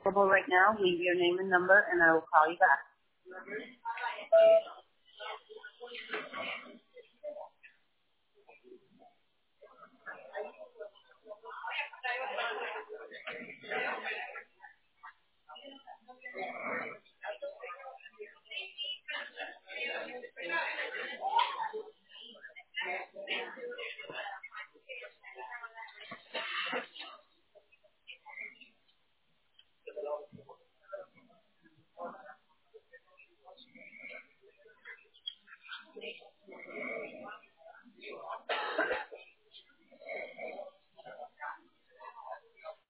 available right now, leave your name and number, and I will call you back.